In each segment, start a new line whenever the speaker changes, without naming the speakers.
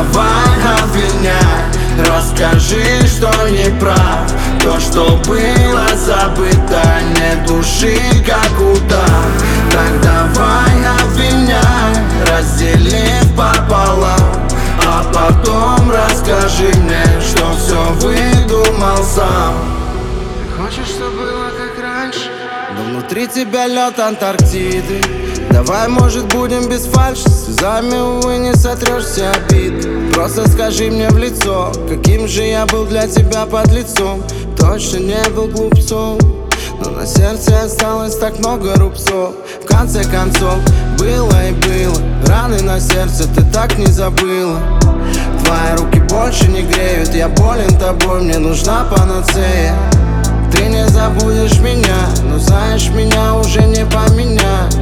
давай обвиняй, расскажи, что не прав. То, что было забыто, нет души, как удар. Так давай обвиняй, разделив пополам, а потом расскажи мне, что все выдумал сам. Ты хочешь, чтобы было как раньше? Но внутри тебя лед Антарктиды. Давай, может, будем без фальши, слезами, увы, не сотрешь все обиды. Просто скажи мне в лицо, каким же я был для тебя под лицом. Точно не был глупцом, но на сердце осталось так много рубцов. В конце концов, было и было, раны на сердце ты так не забыла. Твои руки больше не греют, я болен тобой, мне нужна панацея. Ты не забудешь меня, но знаешь, меня уже не поменять.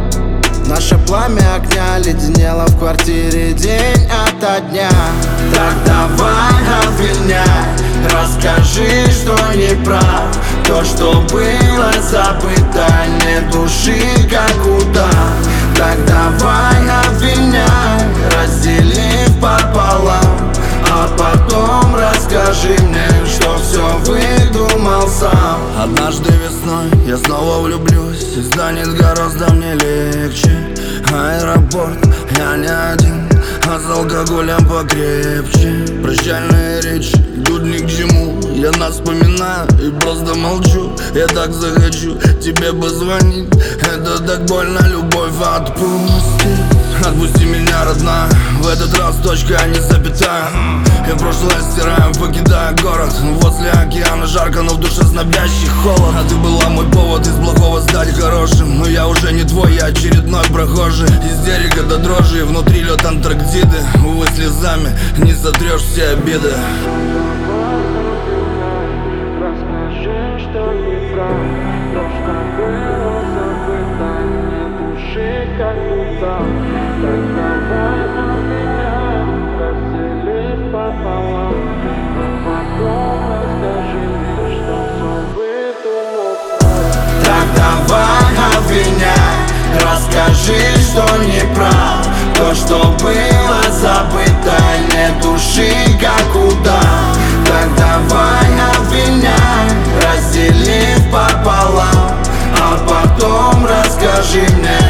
Наше пламя огня леденело в квартире день ото дня. Так давай обвиняй, расскажи, что не прав. То, что было забыто, нет души, как удар. Так давай обвиняй, разделив пополам, а потом расскажи мне, что все выдумал сам.
Однажды весной я снова влюблюсь, и станет гораздо мне легче. Аэропорт, я не один, а с алкоголем покрепче. Прощальные речи идут ни к чему, я нас вспоминаю и просто молчу. Я так захочу тебе позвонить, это так больно, любовь, отпусти. Отпусти меня, родная, в этот раз точка, а не запятая. Я прошлое стираю, покидая город. Возле океана жарко, но в душе знобящий холод. А ты была мой повод из плохого стать хорошим. Но я уже не твой, я очередной прохожий. Истерика до дрожи, внутри лед Антарктиды. Увы, слезами не сотрешь все обиды.
Расскажи, что не прав. То, что было забыто, нет души, как удар. Так давай обвиняй, разделив пополам, а потом расскажи мне, что все выдумал сам. Так давай обвиняй, расскажи, что не прав. То, что было забыто, нет души, как удар. Так давай обвиняй, разделив пополам, а потом расскажи мне,